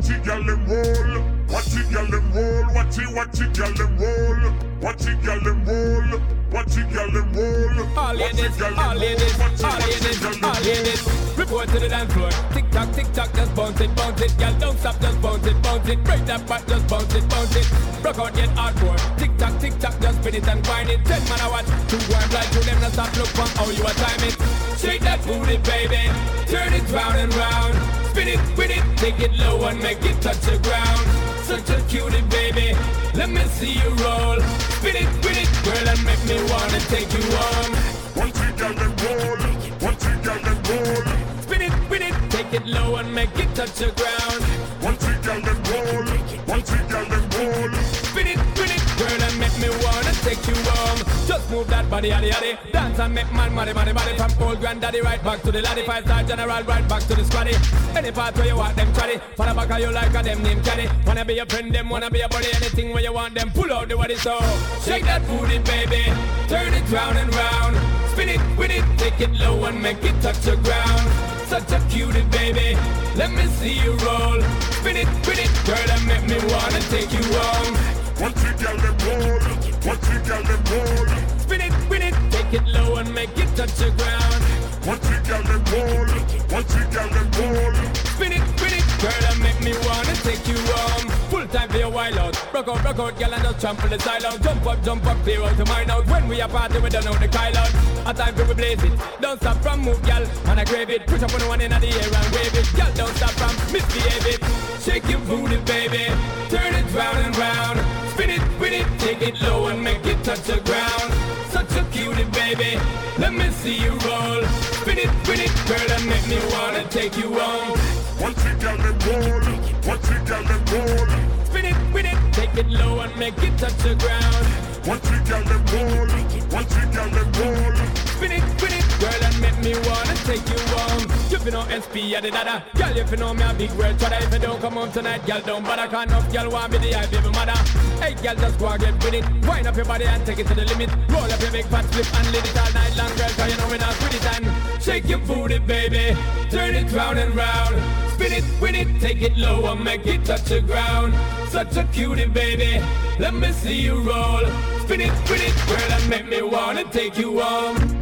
Watch it, girl, them roll. Watch it, girl, them roll. Watch it, girl, them roll. Watch it, girl, them roll. Watch it, girl, them roll. All ladies, all ladies, all ladies, all ladies. Report to the dance floor. Tick tock, just bounce it, girl. Don't stop, just bounce it. Break that back, just bounce it. Rock out, get hardcore. Tick tock, just spin it and grind it. 10 man a watch, 2 1 blind to them. Now stop, look from how you are time it. Shake that booty, baby. Turn it round and round. Spin it, with it, take it low and make it touch the ground. Such a cutie, baby. Let me see you roll. Spin it, with it, girl, and make me wanna take you home. Watch it, girl, them roll. Watch it, girl, them roll. Spin it, with it, take it low and make it touch the ground. Watch it, girl, them roll. Watch it, girl, them roll. Spin it, girl, and make me wanna take you home. Just move that body, yaddy. Dance and make man money. From old granddaddy right back to the laddie. 5-star general right back to the squaddy. Any part where you want them chatty. For the back of you like a them name Kenny. Wanna be your friend, them wanna be your buddy. Anything where you want them, pull out the body so. Shake that booty, baby. Turn it round and round. Spin it, with it, take it low and make it touch the ground. Such a cutie, baby. Let me see you roll. Spin it, with it, girl, and make me wanna take you home. Watch it, girl, them roll. Watch it, girl, them roll. Spin it, with it, take it low and make it touch the ground. Watch it, girl, them roll. Watch it, girl, them roll. Spin it, girl, and make me wanna take you home. Full time for your wild out. Rock out, girl, and just trample the style out. Jump up, clear out to mind out. When we are party, we don't know the Kyle out. A time for we blaze it. Don't stop from move, girl, and I grave it. Push up on the one in the air and wave it. Girl, don't stop from misbehave it. Shake your booty, baby. Turn it round and round. Spin it, with it, take it low and make it touch the ground. Such a cutie, baby. Let me see you roll. Spin it, with it, girl, and make me wanna take you home. Watch it, girl, them roll. Watch it, girl, them roll. Spin it, with it, take it low and make it touch the ground. Watch it, girl, them roll. Watch it, girl, them roll. Spin it, girl, and make me wanna take you home. You fi know SP, yada dada. Girl, you fi know me a big world tradder. If you don't come home tonight, girl, don't bother. Can't enough girl want me the eye baby mother. Hey, girl, just go and get with it. Wind up your body and take it to the limit. Roll up your big fat flip and let it all night long, girl, cause you know me not with it. And shake your booty, baby. Turn it round and round. Spin it, with it, take it low and make it touch the ground. Such a cutie, baby. Let me see you roll. Spin it, with it, girl, and make me wanna take you home.